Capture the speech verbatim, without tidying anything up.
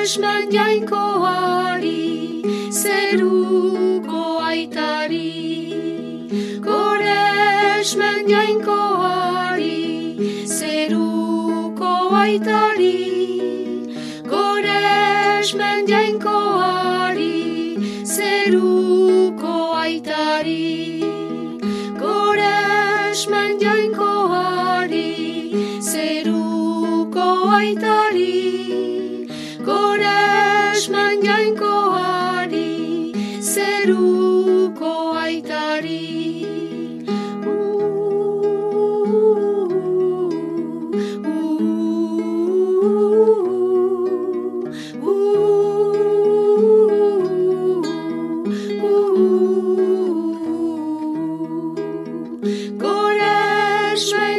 Goresmen jainkoari, zeruko aitari. Goresmen jainkoari, zeruko aitari. Goresmen jainkoari, zeruko aitari. Goresmen jainkoari, zeruko aitari. Goresmen jainkoari, zeruko aitari. Goresmen